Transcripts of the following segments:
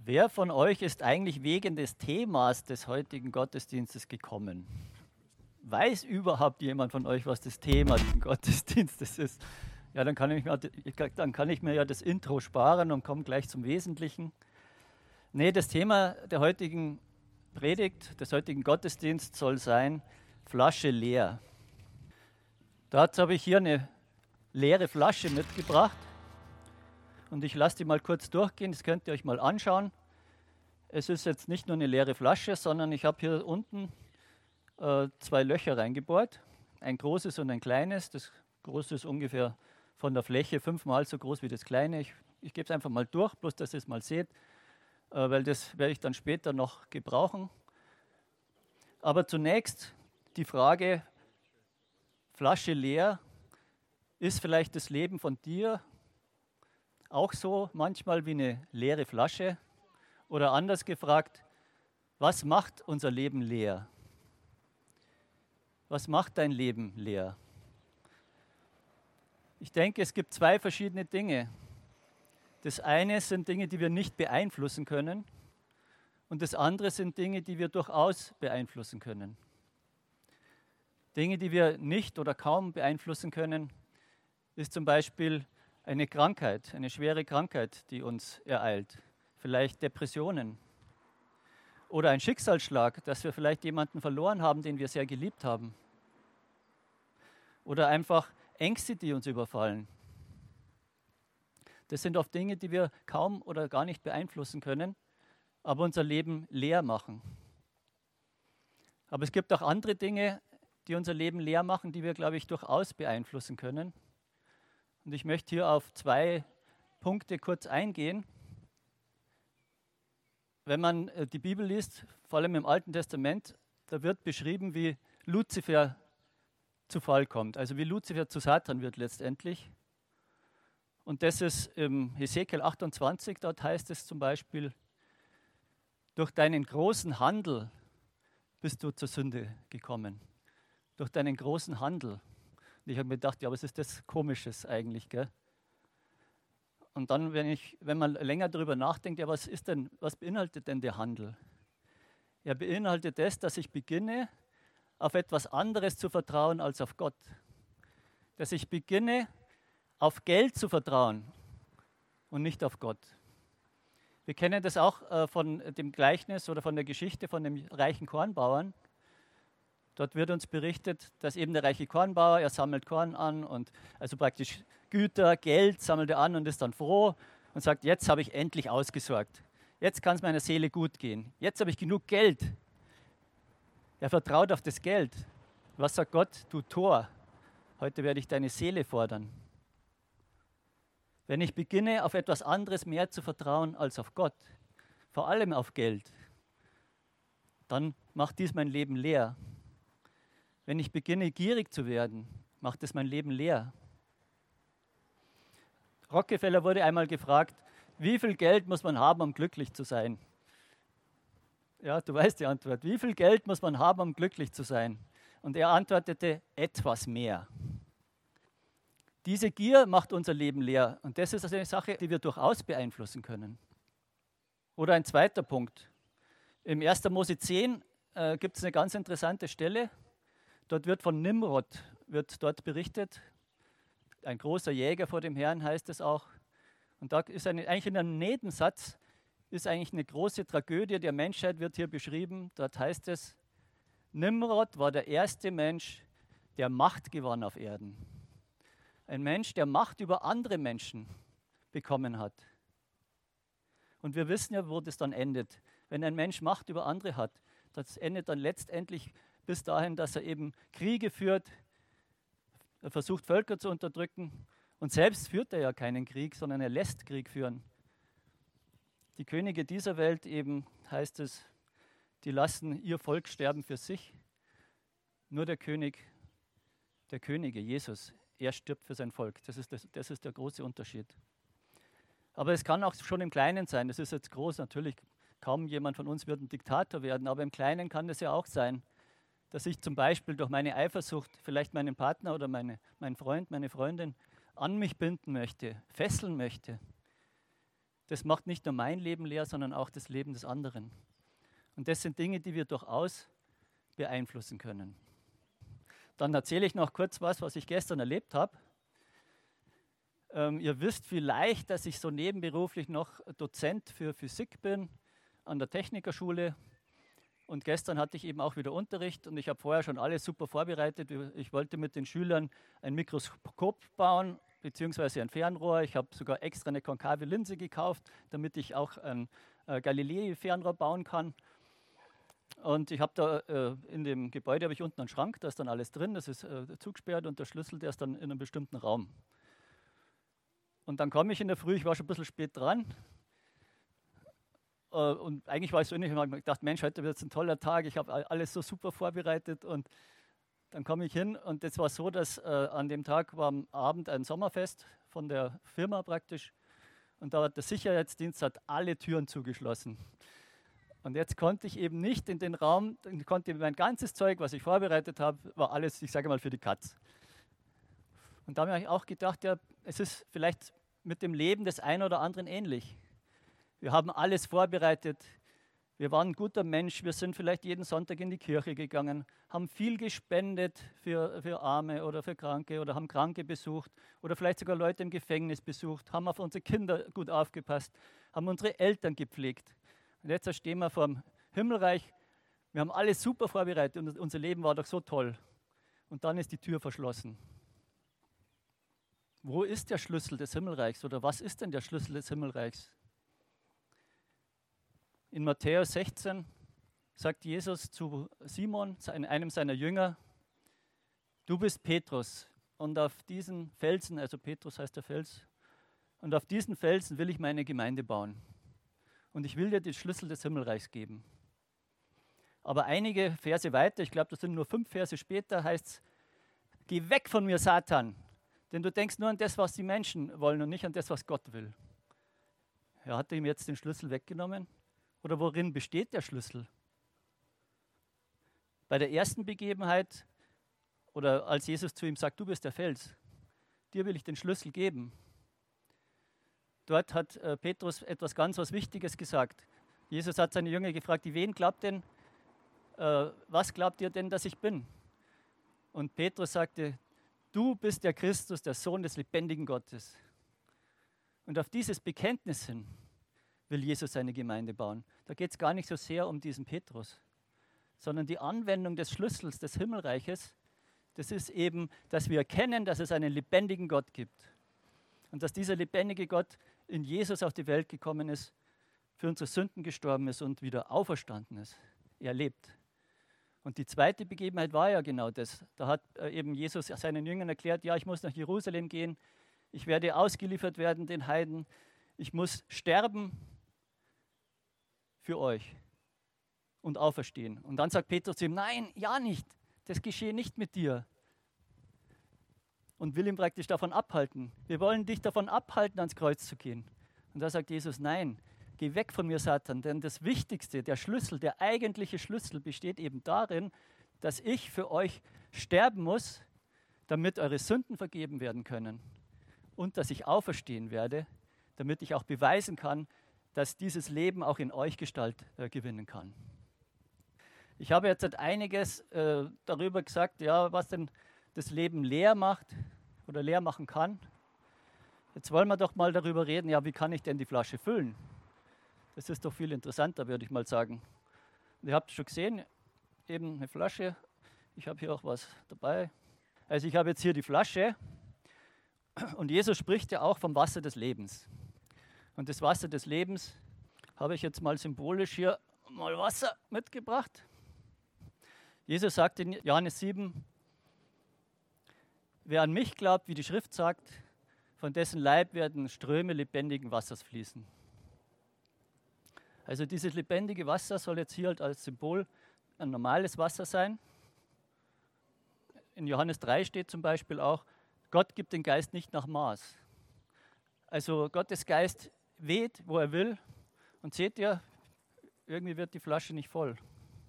Wer von euch ist eigentlich wegen des Themas des heutigen Gottesdienstes gekommen? Weiß überhaupt jemand von euch, was das Thema des Gottesdienstes ist? Ja, dann kann ich mir ja das Intro sparen und komme gleich zum Wesentlichen. Nee, das Thema der heutigen Predigt, des heutigen Gottesdienstes soll sein, Flasche leer. Dazu habe ich hier eine leere Flasche mitgebracht. Und ich lasse die mal kurz durchgehen, das könnt ihr euch mal anschauen. Es ist jetzt nicht nur eine leere Flasche, sondern ich habe hier unten zwei Löcher reingebohrt. Ein großes und ein kleines. Das große ist ungefähr von der Fläche 5-mal so groß wie das kleine. Ich gebe es einfach mal durch, bloß dass ihr es mal seht, weil das werde ich dann später noch gebrauchen. Aber zunächst die Frage, Flasche leer, ist vielleicht das Leben von dir auch so manchmal wie eine leere Flasche? Oder anders gefragt, was macht unser Leben leer? Was macht dein Leben leer? Ich denke, es gibt zwei verschiedene Dinge. Das eine sind Dinge, die wir nicht beeinflussen können, und das andere sind Dinge, die wir durchaus beeinflussen können. Dinge, die wir nicht oder kaum beeinflussen können, ist zum Beispiel eine Krankheit, eine schwere Krankheit, die uns ereilt. Vielleicht Depressionen oder ein Schicksalsschlag, dass wir vielleicht jemanden verloren haben, den wir sehr geliebt haben. Oder einfach Ängste, die uns überfallen. Das sind oft Dinge, die wir kaum oder gar nicht beeinflussen können, aber unser Leben leer machen. Aber es gibt auch andere Dinge, die unser Leben leer machen, die wir, glaube ich, durchaus beeinflussen können. Und ich möchte hier auf zwei Punkte kurz eingehen. Wenn man die Bibel liest, vor allem im Alten Testament, da wird beschrieben, wie Luzifer zu Fall kommt. Also wie Luzifer zu Satan wird letztendlich. Und das ist im Hesekiel 28, dort heißt es zum Beispiel, durch deinen großen Handel bist du zur Sünde gekommen. Durch deinen großen Handel. Und ich habe mir gedacht, ja, was ist das Komisches eigentlich, gell? Und dann, wenn man länger darüber nachdenkt, ja, was beinhaltet denn der Handel? Er beinhaltet das, dass ich beginne, auf etwas anderes zu vertrauen als auf Gott. Dass ich beginne, auf Geld zu vertrauen und nicht auf Gott. Wir kennen das auch von dem Gleichnis oder von der Geschichte von dem reichen Kornbauern. Dort wird uns berichtet, dass eben der reiche Kornbauer, er sammelt Korn an und also praktisch Güter, Geld sammelt er an und ist dann froh und sagt, jetzt habe ich endlich ausgesorgt. Jetzt kann es meiner Seele gut gehen. Jetzt habe ich genug Geld. Er vertraut auf das Geld. Was sagt Gott? Du Tor, heute werde ich deine Seele fordern. Wenn ich beginne, auf etwas anderes mehr zu vertrauen als auf Gott, vor allem auf Geld, dann macht dies mein Leben leer. Wenn ich beginne, gierig zu werden, macht es mein Leben leer. Rockefeller wurde einmal gefragt, wie viel Geld muss man haben, um glücklich zu sein? Ja, du weißt die Antwort. Wie viel Geld muss man haben, um glücklich zu sein? Und er antwortete, etwas mehr. Diese Gier macht unser Leben leer. Und das ist also eine Sache, die wir durchaus beeinflussen können. Oder ein zweiter Punkt. Im 1. Mose 10 gibt es eine ganz interessante Stelle. Dort wird von Nimrod dort berichtet. Ein großer Jäger vor dem Herrn heißt es auch. Und da ist eigentlich in einem Nebensatz ist eigentlich eine große Tragödie der Menschheit wird hier beschrieben. Dort heißt es, Nimrod war der erste Mensch, der Macht gewann auf Erden. Ein Mensch, der Macht über andere Menschen bekommen hat. Und wir wissen ja, wo das dann endet. Wenn ein Mensch Macht über andere hat, das endet dann letztendlich bis dahin, dass er eben Kriege führt, er versucht Völker zu unterdrücken und selbst führt er ja keinen Krieg, sondern er lässt Krieg führen. Die Könige dieser Welt eben, heißt es, die lassen ihr Volk sterben für sich. Nur der König der Könige, Jesus, er stirbt für sein Volk. Das ist der große Unterschied. Aber es kann auch schon im Kleinen sein. Das ist jetzt groß, natürlich kaum jemand von uns wird ein Diktator werden, aber im Kleinen kann es ja auch sein, dass ich zum Beispiel durch meine Eifersucht vielleicht meinen Partner oder meinen Freund, meine Freundin an mich binden möchte, fesseln möchte. das macht nicht nur mein Leben leer, sondern auch das Leben des anderen. Und das sind Dinge, die wir durchaus beeinflussen können. Dann erzähle ich noch kurz was ich gestern erlebt habe. Ihr wisst vielleicht, dass ich so nebenberuflich noch Dozent für Physik bin an der Technikerschule. Und gestern hatte ich eben auch wieder Unterricht und ich habe vorher schon alles super vorbereitet. Ich wollte mit den Schülern ein Mikroskop bauen, beziehungsweise ein Fernrohr. Ich habe sogar extra eine konkave Linse gekauft, damit ich auch ein Galilei-Fernrohr bauen kann. Und ich habe da in dem Gebäude habe ich unten einen Schrank, da ist dann alles drin, das ist zugesperrt und der Schlüssel, der ist dann in einem bestimmten Raum. Und dann komme ich in der Früh, ich war schon ein bisschen spät dran. Und eigentlich war ich so innig, ich habe gedacht, Mensch, heute wird es ein toller Tag, ich habe alles so super vorbereitet. Und dann komme ich hin und es war so, dass an dem Tag war am Abend ein Sommerfest von der Firma praktisch. Und da hat der Sicherheitsdienst alle Türen zugeschlossen. Und jetzt konnte ich eben nicht in den Raum, konnte mein ganzes Zeug, was ich vorbereitet habe, war alles, ich sage mal, für die Katz. Und da habe ich auch gedacht, ja, es ist vielleicht mit dem Leben des einen oder anderen ähnlich. Wir haben alles vorbereitet, wir waren ein guter Mensch, wir sind vielleicht jeden Sonntag in die Kirche gegangen, haben viel gespendet für Arme oder für Kranke oder haben Kranke besucht oder vielleicht sogar Leute im Gefängnis besucht, haben auf unsere Kinder gut aufgepasst, haben unsere Eltern gepflegt. Und jetzt stehen wir vor dem Himmelreich, wir haben alles super vorbereitet und unser Leben war doch so toll. Und dann ist die Tür verschlossen. Wo ist der Schlüssel des Himmelreichs oder was ist denn der Schlüssel des Himmelreichs? In Matthäus 16 sagt Jesus zu Simon, einem seiner Jünger, du bist Petrus und auf diesen Felsen, also Petrus heißt der Fels, und auf diesen Felsen will ich meine Gemeinde bauen. Und ich will dir den Schlüssel des Himmelreichs geben. Aber einige Verse weiter, ich glaube, das sind nur 5 Verse später, heißt es, geh weg von mir, Satan, denn du denkst nur an das, was die Menschen wollen und nicht an das, was Gott will. Er hat ihm jetzt den Schlüssel weggenommen. Oder worin besteht der Schlüssel? Bei der ersten Begebenheit oder als Jesus zu ihm sagt, du bist der Fels, dir will ich den Schlüssel geben. Dort hat Petrus etwas ganz was Wichtiges gesagt. Jesus hat seine Jünger gefragt, wen glaubt denn, was glaubt ihr denn, dass ich bin? Und Petrus sagte, du bist der Christus, der Sohn des lebendigen Gottes. Und auf dieses Bekenntnis hin will Jesus seine Gemeinde bauen. Da geht es gar nicht so sehr um diesen Petrus, sondern die Anwendung des Schlüssels des Himmelreiches, das ist eben, dass wir erkennen, dass es einen lebendigen Gott gibt. Und dass dieser lebendige Gott in Jesus auf die Welt gekommen ist, für unsere Sünden gestorben ist und wieder auferstanden ist. Er lebt. Und die zweite Begebenheit war ja genau das. Da hat eben Jesus seinen Jüngern erklärt, ja, ich muss nach Jerusalem gehen, ich werde ausgeliefert werden den Heiden, ich muss sterben für euch und auferstehen. Und dann sagt Petrus zu ihm, nein, ja nicht, das geschehe nicht mit dir. Und will ihn praktisch davon abhalten. Wir wollen dich davon abhalten, ans Kreuz zu gehen. Und da sagt Jesus, nein, geh weg von mir, Satan, denn das Wichtigste, der Schlüssel, der eigentliche Schlüssel besteht eben darin, dass ich für euch sterben muss, damit eure Sünden vergeben werden können und dass ich auferstehen werde, damit ich auch beweisen kann, dass dieses Leben auch in euch Gestalt gewinnen kann. Ich habe jetzt einiges darüber gesagt, ja, was denn das Leben leer macht oder leer machen kann. Jetzt wollen wir doch mal darüber reden, ja, wie kann ich denn die Flasche füllen? Das ist doch viel interessanter, würde ich mal sagen. Und ihr habt schon gesehen, eben eine Flasche. Ich habe hier auch was dabei. Also ich habe jetzt hier die Flasche und Jesus spricht ja auch vom Wasser des Lebens. Und das Wasser des Lebens habe ich jetzt mal symbolisch hier mal Wasser mitgebracht. Jesus sagt in Johannes 7, wer an mich glaubt, wie die Schrift sagt, von dessen Leib werden Ströme lebendigen Wassers fließen. Also dieses lebendige Wasser soll jetzt hier halt als Symbol ein normales Wasser sein. In Johannes 3 steht zum Beispiel auch, Gott gibt den Geist nicht nach Maß. Also Gottes Geist weht, wo er will. Und seht ihr, irgendwie wird die Flasche nicht voll.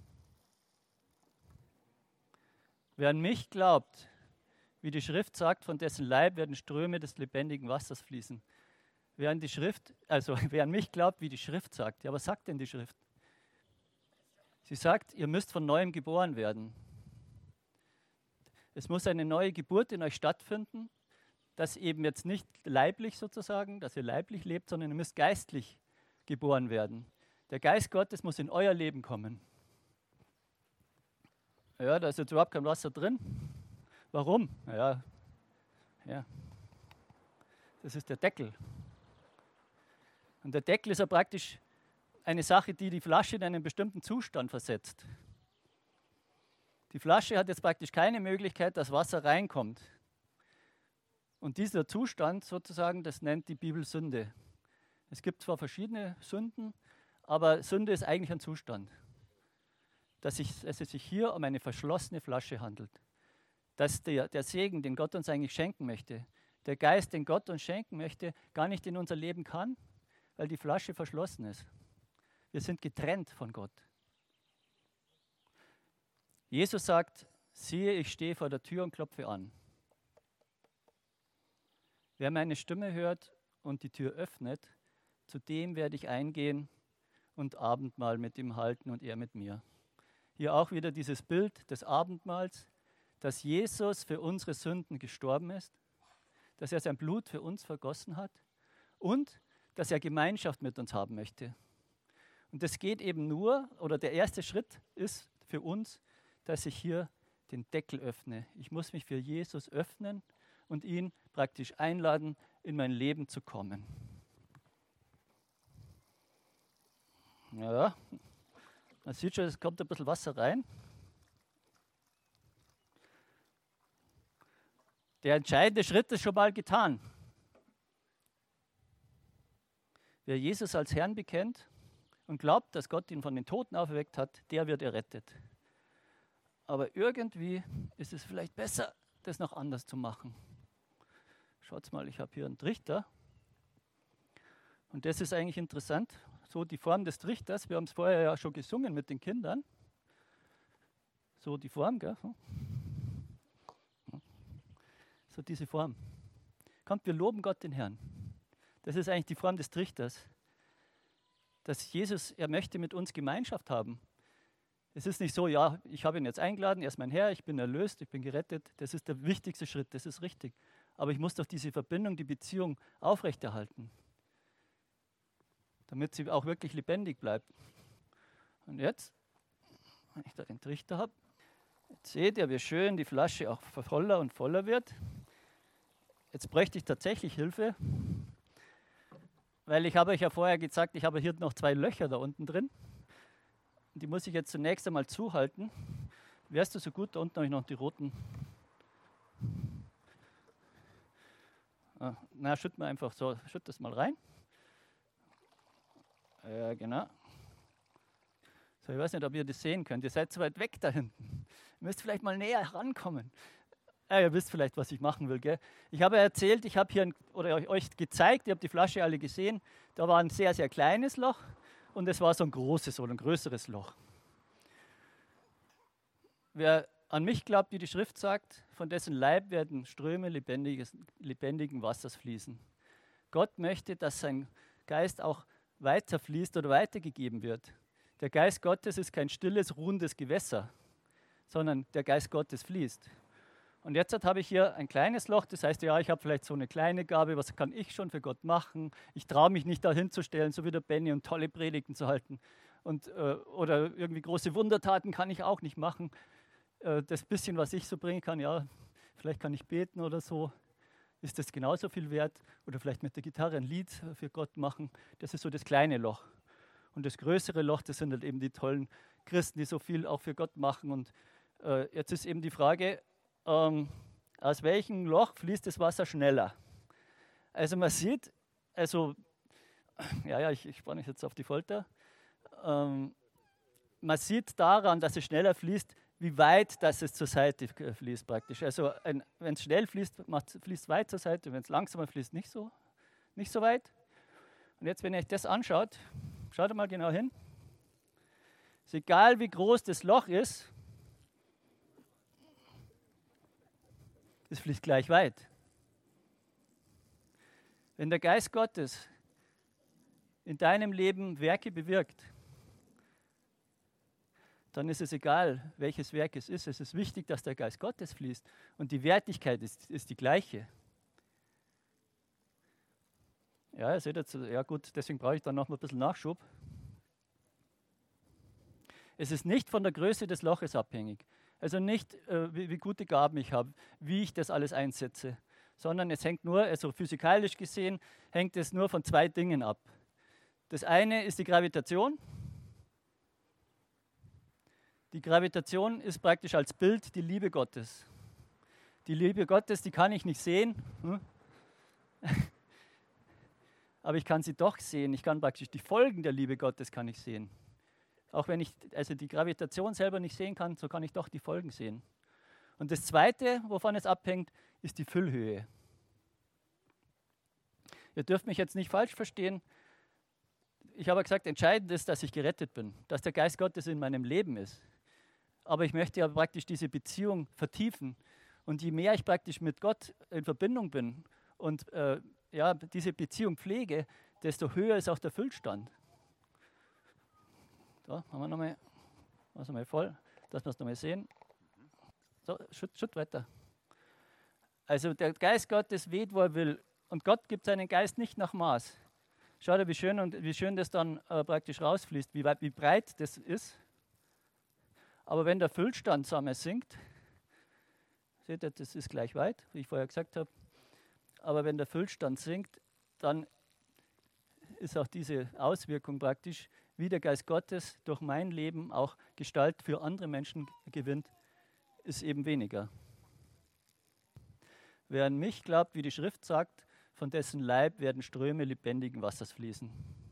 Wer an mich glaubt, wie die Schrift sagt, von dessen Leib werden Ströme des lebendigen Wassers fließen. wer an die Schrift, also wer an mich glaubt, wie die Schrift sagt. Ja, was sagt denn die Schrift? Sie sagt, ihr müsst von neuem geboren werden. Es muss eine neue Geburt in euch stattfinden, dass eben jetzt nicht leiblich sozusagen, dass ihr leiblich lebt, sondern ihr müsst geistlich geboren werden. Der Geist Gottes muss in euer Leben kommen. Ja, da ist jetzt überhaupt kein Wasser drin. Warum? Ja, das ist der Deckel. Und der Deckel ist ja praktisch eine Sache, die die Flasche in einen bestimmten Zustand versetzt. Die Flasche hat jetzt praktisch keine Möglichkeit, dass Wasser reinkommt. Und dieser Zustand sozusagen, das nennt die Bibel Sünde. Es gibt zwar verschiedene Sünden, aber Sünde ist eigentlich ein Zustand. Dass es sich hier um eine verschlossene Flasche handelt. Dass der Segen, den Gott uns eigentlich schenken möchte, der Geist, den Gott uns schenken möchte, gar nicht in unser Leben kann, weil die Flasche verschlossen ist. Wir sind getrennt von Gott. Jesus sagt, siehe, ich stehe vor der Tür und klopfe an. Wer meine Stimme hört und die Tür öffnet, zu dem werde ich eingehen und Abendmahl mit ihm halten und er mit mir. Hier auch wieder dieses Bild des Abendmahls, dass Jesus für unsere Sünden gestorben ist, dass er sein Blut für uns vergossen hat und dass er Gemeinschaft mit uns haben möchte. Und das geht eben nur, oder der erste Schritt ist für uns, dass ich hier den Deckel öffne. Ich muss mich für Jesus öffnen und ihn praktisch einladen, in mein Leben zu kommen. Ja, man sieht schon, es kommt ein bisschen Wasser rein. Der entscheidende Schritt ist schon mal getan. Wer Jesus als Herrn bekennt und glaubt, dass Gott ihn von den Toten auferweckt hat, der wird errettet. Aber irgendwie ist es vielleicht besser, das noch anders zu machen. Schaut mal, ich habe hier einen Trichter. Und das ist eigentlich interessant. So die Form des Trichters. Wir haben es vorher ja schon gesungen mit den Kindern. So die Form, gell? So diese Form. Kommt, wir loben Gott den Herrn. Das ist eigentlich die Form des Trichters. Dass Jesus, er möchte mit uns Gemeinschaft haben. Es ist nicht so, ja, ich habe ihn jetzt eingeladen, er ist mein Herr, ich bin erlöst, ich bin gerettet. Das ist der wichtigste Schritt, das ist richtig. Aber ich muss doch diese Verbindung, die Beziehung aufrechterhalten, damit sie auch wirklich lebendig bleibt. Und jetzt, wenn ich da den Trichter habe, jetzt seht ihr, wie schön die Flasche auch voller und voller wird. Jetzt bräuchte ich tatsächlich Hilfe, weil ich habe euch ja vorher gesagt, ich habe hier noch 2 Löcher da unten drin. Und die muss ich jetzt zunächst einmal zuhalten. Wärst du so gut, da unten habe ich noch die roten. Na, schütt mal einfach so, schütt das mal rein. Ja, genau. So, ich weiß nicht, ob ihr das sehen könnt. Ihr seid zu weit weg da hinten. Ihr müsst vielleicht mal näher rankommen. Ihr wisst vielleicht, was ich machen will, gell? Ich habe erzählt, ich habe hier euch gezeigt, ihr habt die Flasche alle gesehen, da war ein sehr, sehr kleines Loch und es war so ein großes oder ein größeres Loch. Wer an mich glaubt, wie die Schrift sagt, von dessen Leib werden Ströme lebendigen Wassers fließen. Gott möchte, dass sein Geist auch weiterfließt oder weitergegeben wird. Der Geist Gottes ist kein stilles, ruhendes Gewässer, sondern der Geist Gottes fließt. Und jetzt habe ich hier ein kleines Loch, das heißt, ja, ich habe vielleicht so eine kleine Gabe, was kann ich schon für Gott machen? Ich traue mich nicht da hinzustellen, so wie der Benny, und tolle Predigten zu halten. Oder irgendwie große Wundertaten kann ich auch nicht machen. Das bisschen, was ich so bringen kann, ja, vielleicht kann ich beten oder so, ist das genauso viel wert. Oder vielleicht mit der Gitarre ein Lied für Gott machen. Das ist so das kleine Loch. Und das größere Loch, das sind halt eben die tollen Christen, die so viel auch für Gott machen. Und jetzt ist eben die Frage, aus welchem Loch fließt das Wasser schneller? Also man sieht, ich spanne mich jetzt auf die Folter, man sieht daran, dass es schneller fließt, wie weit dass es zur Seite fließt praktisch. Also wenn es schnell fließt, fließt es weit zur Seite, wenn es langsamer fließt, nicht so weit. Und jetzt, wenn ihr euch das anschaut, schaut mal genau hin. Ist egal, wie groß das Loch ist, es fließt gleich weit. Wenn der Geist Gottes in deinem Leben Werke bewirkt, dann ist es egal, welches Werk es ist. Es ist wichtig, dass der Geist Gottes fließt. Und die Wertigkeit ist die gleiche. Ja, ihr seht jetzt, ja gut, deswegen brauche ich dann noch mal ein bisschen Nachschub. Es ist nicht von der Größe des Loches abhängig. Also nicht, wie gute Gaben ich habe, wie ich das alles einsetze, sondern es hängt nur, also physikalisch gesehen, hängt es nur von 2 Dingen ab. Das eine ist die Gravitation. Die Gravitation ist praktisch als Bild die Liebe Gottes. Die Liebe Gottes, die kann ich nicht sehen, aber ich kann sie doch sehen. Ich kann praktisch die Folgen der Liebe Gottes kann ich sehen. Auch wenn ich also die Gravitation selber nicht sehen kann, so kann ich doch die Folgen sehen. Und das Zweite, wovon es abhängt, ist die Füllhöhe. Ihr dürft mich jetzt nicht falsch verstehen. Ich habe gesagt, entscheidend ist, dass ich gerettet bin, dass der Geist Gottes in meinem Leben ist. Aber ich möchte ja praktisch diese Beziehung vertiefen. Und je mehr ich praktisch mit Gott in Verbindung bin und diese Beziehung pflege, desto höher ist auch der Füllstand. So, haben wir nochmal, machen wir mal voll, dass wir es nochmal sehen. So, Schritt weiter. Also der Geist Gottes weht, wo er will. Und Gott gibt seinen Geist nicht nach Maß. Schaut wie schön das dann praktisch rausfließt, wie breit das ist. Aber wenn der Füllstand zusammen sinkt, seht ihr, das ist gleich weit, wie ich vorher gesagt habe. Aber wenn der Füllstand sinkt, dann ist auch diese Auswirkung praktisch, wie der Geist Gottes durch mein Leben auch Gestalt für andere Menschen gewinnt, ist eben weniger. Wer an mich glaubt, wie die Schrift sagt, von dessen Leib werden Ströme lebendigen Wassers fließen.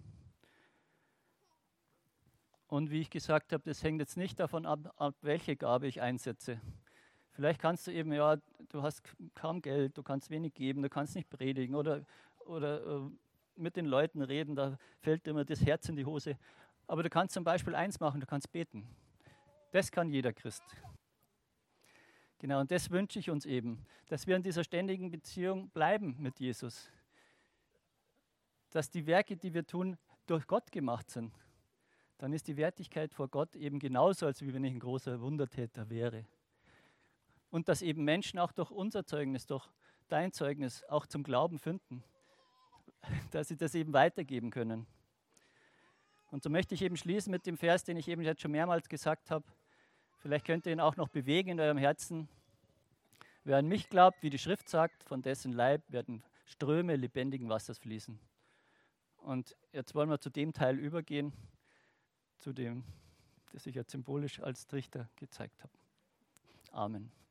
Und wie ich gesagt habe, das hängt jetzt nicht davon ab, welche Gabe ich einsetze. Vielleicht kannst du eben, ja, du hast kaum Geld, du kannst wenig geben, du kannst nicht predigen oder mit den Leuten reden, da fällt dir immer das Herz in die Hose. Aber du kannst zum Beispiel eins machen, du kannst beten. Das kann jeder Christ. Genau, und das wünsche ich uns eben, dass wir in dieser ständigen Beziehung bleiben mit Jesus. Dass die Werke, die wir tun, durch Gott gemacht sind. Dann ist die Wertigkeit vor Gott eben genauso, als wenn ich ein großer Wundertäter wäre. Und dass eben Menschen auch durch unser Zeugnis, durch dein Zeugnis auch zum Glauben finden. Dass sie das eben weitergeben können. Und so möchte ich eben schließen mit dem Vers, den ich eben jetzt schon mehrmals gesagt habe. Vielleicht könnt ihr ihn auch noch bewegen in eurem Herzen. Wer an mich glaubt, wie die Schrift sagt, von dessen Leib werden Ströme lebendigen Wassers fließen. Und jetzt wollen wir zu dem Teil übergehen, zu dem, das ich jetzt symbolisch als Trichter gezeigt habe. Amen.